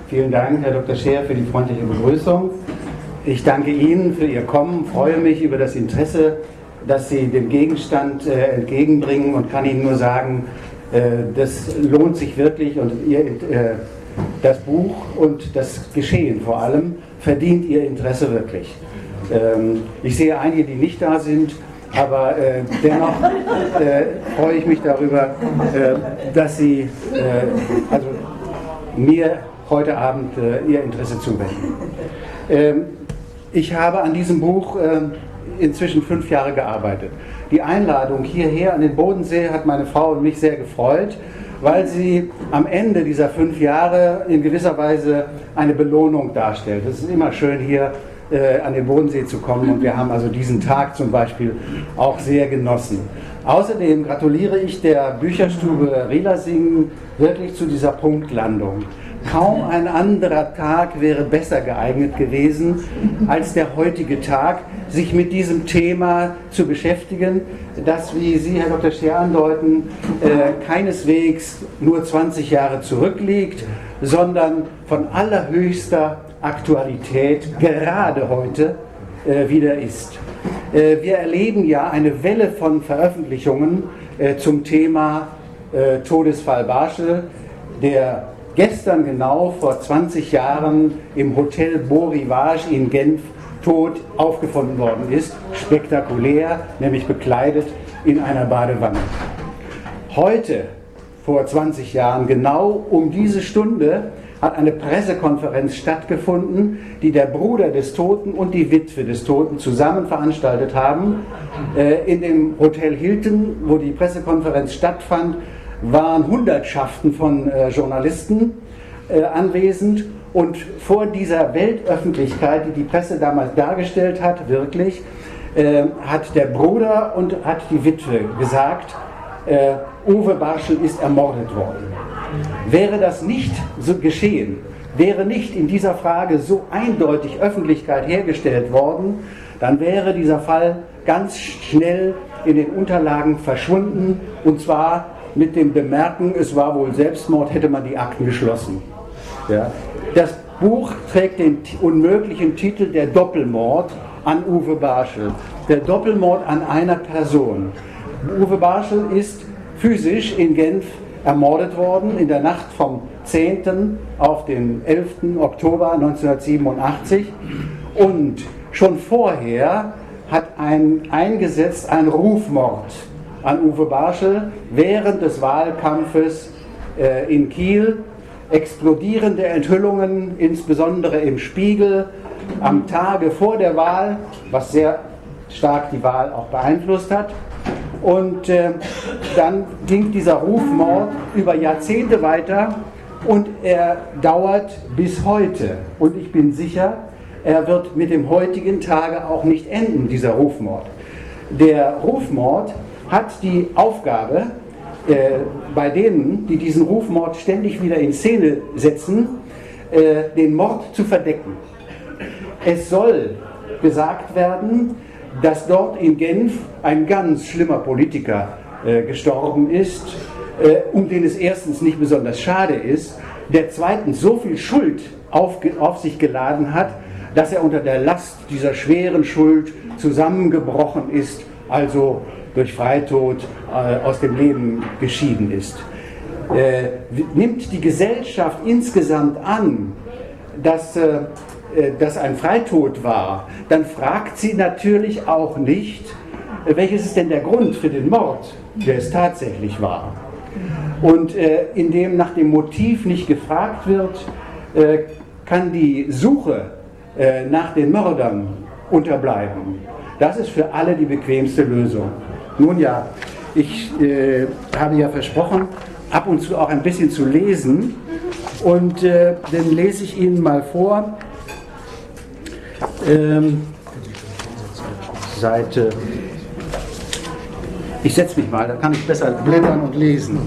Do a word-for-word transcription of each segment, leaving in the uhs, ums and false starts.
Vielen Dank, Herr Doktor Scheer, für die freundliche Begrüßung. Ich danke Ihnen für Ihr Kommen, freue mich über das Interesse, das Sie dem Gegenstand äh, entgegenbringen und kann Ihnen nur sagen, äh, das lohnt sich wirklich und ihr, äh, das Buch und das Geschehen vor allem verdient Ihr Interesse wirklich. Ähm, ich sehe einige, die nicht da sind, aber äh, dennoch äh, freue ich mich darüber, äh, dass Sie äh, also mir heute Abend äh, Ihr Interesse zuwenden. Ähm, ich habe an diesem Buch äh, inzwischen fünf Jahre gearbeitet. Die Einladung hierher an den Bodensee hat meine Frau und mich sehr gefreut, weil sie am Ende dieser fünf Jahre in gewisser Weise eine Belohnung darstellt. Es ist immer schön, hier äh, an den Bodensee zu kommen, und wir haben also diesen Tag zum Beispiel auch sehr genossen. Außerdem gratuliere ich der Bücherstube Rielersingen wirklich zu dieser Punktlandung. Kaum ein anderer Tag wäre besser geeignet gewesen als der heutige Tag, sich mit diesem Thema zu beschäftigen, das, wie Sie, Herr Doktor Scheer, andeuten, äh, keineswegs nur zwanzig Jahre zurückliegt, sondern von allerhöchster Aktualität gerade heute äh, wieder ist. Äh, wir erleben ja eine Welle von Veröffentlichungen äh, zum Thema äh, Todesfall Barschel, der gestern genau vor zwanzig Jahren im Hotel Beau Rivage in Genf tot aufgefunden worden ist, spektakulär, nämlich bekleidet in einer Badewanne. Heute, vor zwanzig Jahren, genau um diese Stunde, hat eine Pressekonferenz stattgefunden, die der Bruder des Toten und die Witwe des Toten zusammen veranstaltet haben. Äh, in dem Hotel Hilton, wo die Pressekonferenz stattfand, waren Hundertschaften von äh, Journalisten äh, anwesend, und vor dieser Weltöffentlichkeit, die die Presse damals dargestellt hat, wirklich, äh, hat der Bruder und hat die Witwe gesagt, äh, Uwe Barschel ist ermordet worden. Wäre das nicht so geschehen, wäre nicht in dieser Frage so eindeutig Öffentlichkeit hergestellt worden, dann wäre dieser Fall ganz schnell in den Unterlagen verschwunden, und zwar mit dem Bemerken, es war wohl Selbstmord, hätte man die Akten geschlossen. Ja. Das Buch trägt den unmöglichen Titel Der Doppelmord an Uwe Barschel. Der Doppelmord an einer Person. Uwe Barschel ist physisch in Genf ermordet worden in der Nacht vom zehnten auf den elften Oktober neunzehnhundertsiebenundachtzig, und schon vorher hat ein eingesetzt ein Rufmord an Uwe Barschel während des Wahlkampfes äh, in Kiel. Explodierende Enthüllungen, insbesondere im Spiegel, am Tage vor der Wahl, was sehr stark die Wahl auch beeinflusst hat. Und äh, dann ging dieser Rufmord über Jahrzehnte weiter, und er dauert bis heute. Und ich bin sicher, er wird mit dem heutigen Tage auch nicht enden, dieser Rufmord. Der Rufmord hat die Aufgabe, äh, bei denen, die diesen Rufmord ständig wieder in Szene setzen, äh, den Mord zu verdecken. Es soll gesagt werden, dass dort in Genf ein ganz schlimmer Politiker äh, gestorben ist, äh, um den es erstens nicht besonders schade ist, der zweitens so viel Schuld auf, auf sich geladen hat, dass er unter der Last dieser schweren Schuld zusammengebrochen ist, also durch Freitod äh, aus dem Leben geschieden ist. Äh, nimmt die Gesellschaft insgesamt an, dass äh, das ein Freitod war, dann fragt sie natürlich auch nicht, äh, welches ist denn der Grund für den Mord, der es tatsächlich war. Und äh, indem nach dem Motiv nicht gefragt wird, äh, kann die Suche äh, nach den Mördern unterbleiben. Das ist für alle die bequemste Lösung. Nun ja, ich äh, habe ja versprochen, ab und zu auch ein bisschen zu lesen, und äh, dann lese ich Ihnen mal vor, ähm, Seite, ich setze mich mal, da kann ich besser blättern und lesen.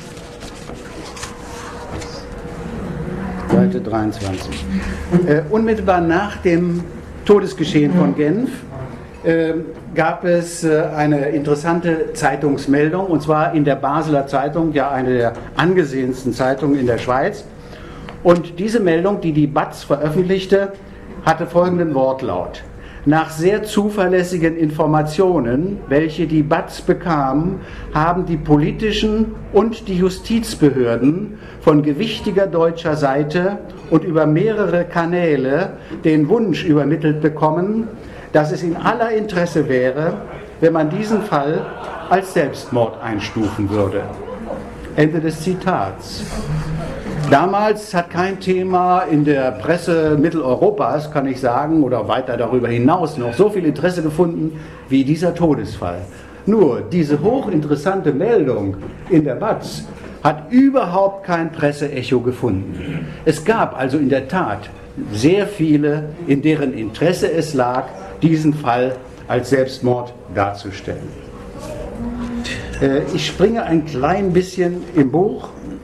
Seite dreiundzwanzig. Äh, unmittelbar nach dem Todesgeschehen von Genf äh, gab es äh, eine interessante Zeitungsmeldung, und zwar in der Basler Zeitung, ja eine der angesehensten Zeitungen in der Schweiz. Und diese Meldung, die die B A Z veröffentlichte, hatte folgenden Wortlaut: Nach sehr zuverlässigen Informationen, welche die B A Z bekam, haben die politischen und die Justizbehörden von gewichtiger deutscher Seite und über mehrere Kanäle den Wunsch übermittelt bekommen, dass es in aller Interesse wäre, wenn man diesen Fall als Selbstmord einstufen würde. Ende des Zitats. Damals hat kein Thema in der Presse Mitteleuropas, kann ich sagen, oder weiter darüber hinaus noch so viel Interesse gefunden wie dieser Todesfall. Nur diese hochinteressante Meldung in der B A Z hat überhaupt kein Presseecho gefunden. Es gab also in der Tat sehr viele, in deren Interesse es lag, diesen Fall als Selbstmord darzustellen. Äh, ich springe ein klein bisschen im Buch.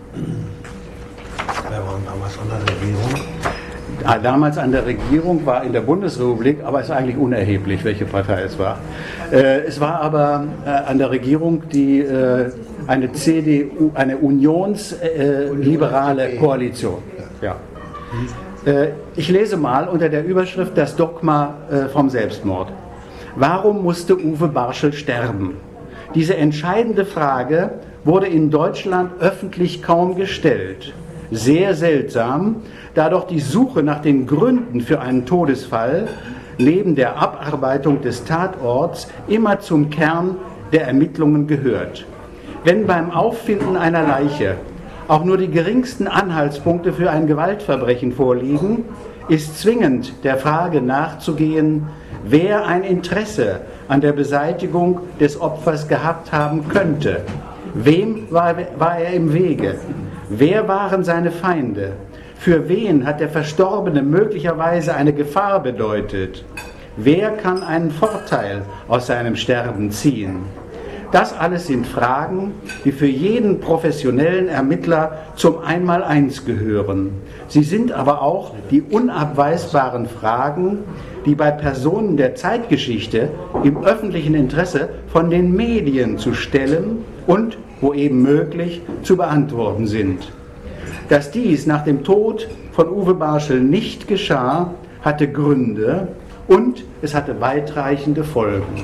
Wer war damals an der Regierung? Damals an der Regierung war in der Bundesrepublik, aber es ist eigentlich unerheblich, welche Partei es war. Äh, es war aber äh, an der Regierung die äh, eine C D U, eine unionsliberale äh, Koalition. Ja. Äh, ich lese mal unter der Überschrift das Dogma äh, vom Selbstmord. Warum musste Uwe Barschel sterben? Diese entscheidende Frage wurde in Deutschland öffentlich kaum gestellt. Sehr seltsam, da doch die Suche nach den Gründen für einen Todesfall neben der Abarbeitung des Tatorts immer zum Kern der Ermittlungen gehört. Wenn beim Auffinden einer Leiche auch nur die geringsten Anhaltspunkte für ein Gewaltverbrechen vorliegen, ist zwingend der Frage nachzugehen, wer ein Interesse an der Beseitigung des Opfers gehabt haben könnte. Wem war, war er im Wege? Wer waren seine Feinde? Für wen hat der Verstorbene möglicherweise eine Gefahr bedeutet? Wer kann einen Vorteil aus seinem Sterben ziehen? Das alles sind Fragen, die für jeden professionellen Ermittler zum Einmaleins gehören. Sie sind aber auch die unabweisbaren Fragen, die bei Personen der Zeitgeschichte im öffentlichen Interesse von den Medien zu stellen und, wo eben möglich, zu beantworten sind. Dass dies nach dem Tod von Uwe Barschel nicht geschah, hatte Gründe und es hatte weitreichende Folgen.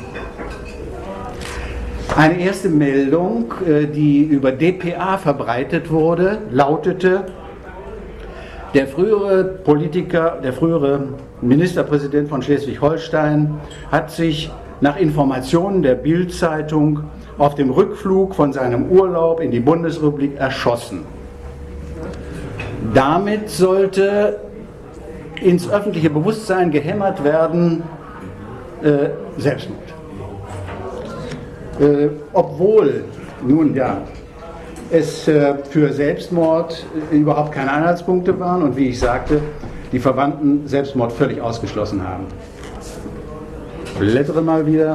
Eine erste Meldung, die über D P A verbreitet wurde, lautete: Der frühere Politiker, der frühere Ministerpräsident von Schleswig-Holstein hat sich nach Informationen der Bild-Zeitung auf dem Rückflug von seinem Urlaub in die Bundesrepublik erschossen. Damit sollte ins öffentliche Bewusstsein gehämmert werden, äh, Selbstmord. Äh, obwohl, nun ja, es äh, für Selbstmord äh, überhaupt keine Anhaltspunkte waren und wie ich sagte, die Verwandten Selbstmord völlig ausgeschlossen haben. Blättere mal wieder.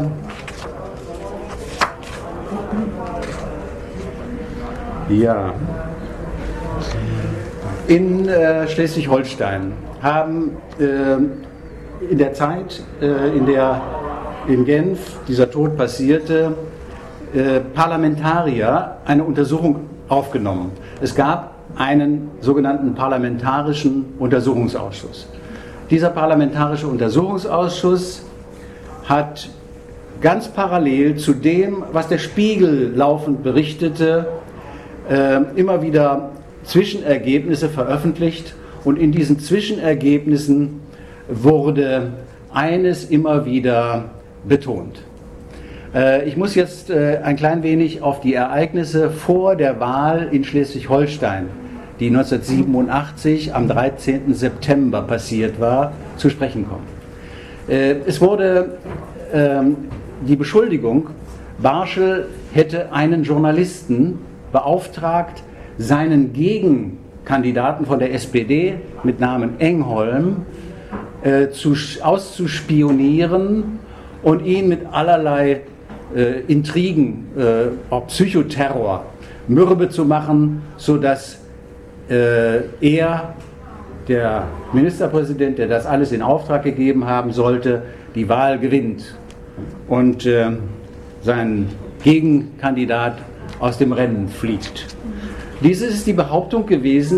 Ja. In äh, Schleswig-Holstein haben äh, in der Zeit, äh, in der in Genf dieser Tod passierte, äh, Parlamentarier eine Untersuchung aufgenommen. Es gab einen sogenannten parlamentarischen Untersuchungsausschuss. Dieser parlamentarische Untersuchungsausschuss hat ganz parallel zu dem, was der Spiegel laufend berichtete, äh, immer wieder Zwischenergebnisse veröffentlicht, und in diesen Zwischenergebnissen wurde eines immer wieder betont. Äh, ich muss jetzt äh, ein klein wenig auf die Ereignisse vor der Wahl in Schleswig-Holstein, die neunzehnhundertsiebenundachtzig am dreizehnten September passiert war, zu sprechen kommen. Äh, es wurde äh, die Beschuldigung, Barschel hätte einen Journalisten beauftragt, seinen Gegenkandidaten von der S P D mit Namen Engholm äh, zu, auszuspionieren und ihn mit allerlei äh, Intrigen, äh, auch Psychoterror, mürbe zu machen, sodass äh, er, der Ministerpräsident, der das alles in Auftrag gegeben haben sollte, die Wahl gewinnt und äh, sein Gegenkandidat aus dem Rennen fliegt. Dies ist die Behauptung gewesen,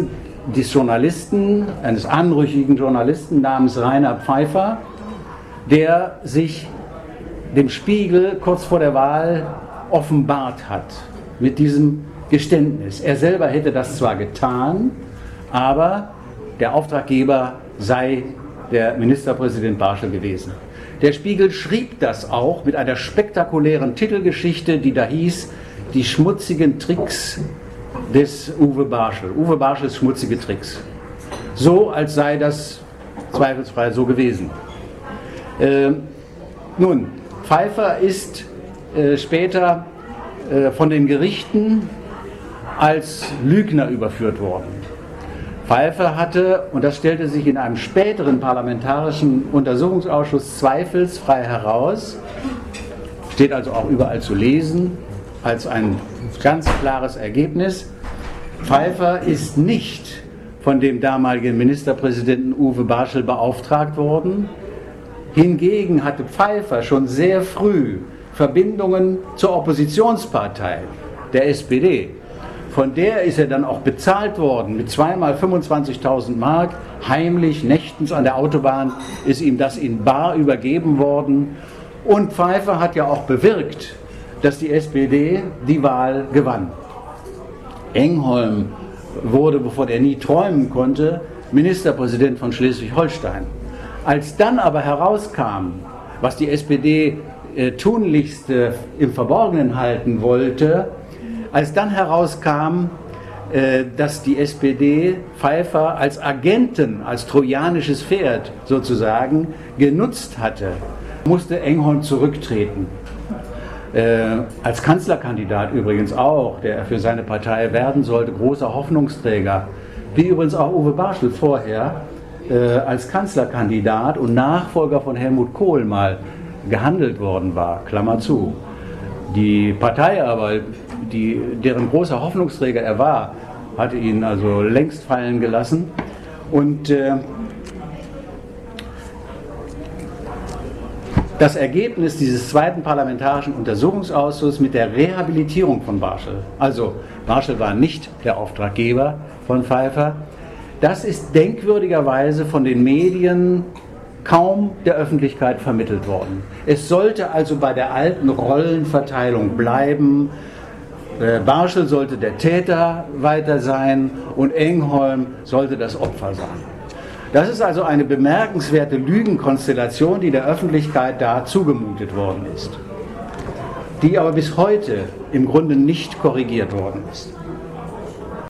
des Journalisten, eines anrüchigen Journalisten namens Rainer Pfeiffer, der sich dem Spiegel kurz vor der Wahl offenbart hat mit diesem Geständnis. Er selber hätte das zwar getan, aber der Auftraggeber sei der Ministerpräsident Barschel gewesen. Der Spiegel schrieb das auch mit einer spektakulären Titelgeschichte, die da hieß: Die schmutzigen Tricks des Uwe Barschel. Uwe Barschels schmutzige Tricks. So, als sei das zweifelsfrei so gewesen. Äh, nun, Pfeiffer ist äh, später äh, von den Gerichten als Lügner überführt worden. Pfeiffer hatte, und das stellte sich in einem späteren parlamentarischen Untersuchungsausschuss zweifelsfrei heraus, steht also auch überall zu lesen, als ein ganz klares Ergebnis: Pfeiffer ist nicht von dem damaligen Ministerpräsidenten Uwe Barschel beauftragt worden. Hingegen hatte Pfeiffer schon sehr früh Verbindungen zur Oppositionspartei, der S P D. Von der ist er dann auch bezahlt worden mit zweimal fünfundzwanzigtausend Mark. Heimlich, nächtens an der Autobahn ist ihm das in bar übergeben worden. Und Pfeiffer hat ja auch bewirkt, dass die S P D die Wahl gewann. Engholm wurde, wovon er nie träumen konnte, Ministerpräsident von Schleswig-Holstein. Als dann aber herauskam, was die S P D äh, tunlichst äh, im Verborgenen halten wollte, als dann herauskam, äh, dass die S P D Pfeiffer als Agenten, als trojanisches Pferd sozusagen genutzt hatte, musste Engholm zurücktreten. Äh, als Kanzlerkandidat übrigens auch, der für seine Partei werden sollte, großer Hoffnungsträger, wie übrigens auch Uwe Barschel vorher äh, als Kanzlerkandidat und Nachfolger von Helmut Kohl mal gehandelt worden war, Klammer zu. Die Partei aber, die, deren großer Hoffnungsträger er war, hatte ihn also längst fallen gelassen. Und äh, das Ergebnis dieses zweiten parlamentarischen Untersuchungsausschusses mit der Rehabilitierung von Barschel, also Barschel war nicht der Auftraggeber von Pfeiffer, das ist denkwürdigerweise von den Medien kaum der Öffentlichkeit vermittelt worden. Es sollte also bei der alten Rollenverteilung bleiben. Barschel sollte der Täter weiter sein und Engholm sollte das Opfer sein. Das ist also eine bemerkenswerte Lügenkonstellation, die der Öffentlichkeit da zugemutet worden ist, die aber bis heute im Grunde nicht korrigiert worden ist.